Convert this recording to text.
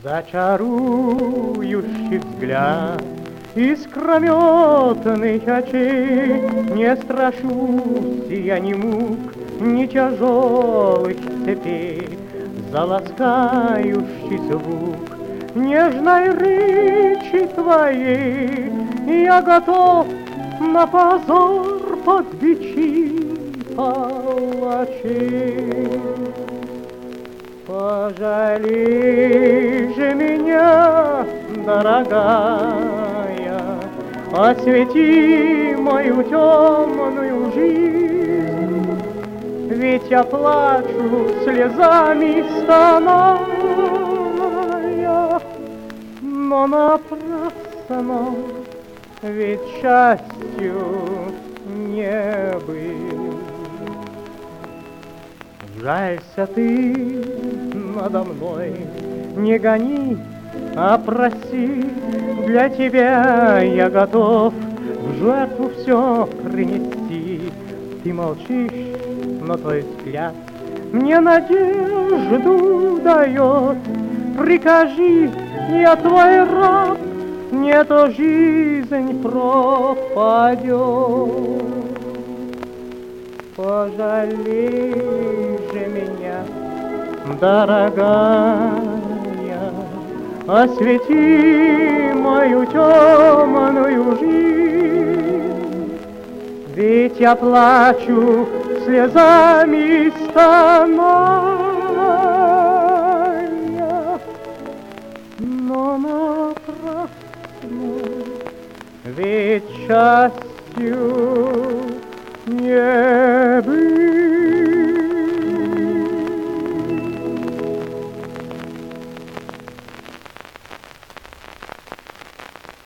Зачарующий взгляд искрометных очей, не страшусь я ни мук, ни тяжелых цепей. За ласкающий звук нежной речи твоей я готов на позор под бичи палачей. Пожалей же меня, дорогая, освети мою темную жизнь, ведь я плачу слезами стоная, но напрасно, ведь счастью не быть. Жалься ты надо мной, не гони, а проси. Для тебя я готов в жертву все принести. Ты молчишь, но твой взгляд мне надежду дает. Прикажи, я твой раб, не то жизнь пропадет. Пожалей же меня, дорогая, освети мою темную жизнь, ведь я плачу слезами стоная, но напрасно, ведь счастью не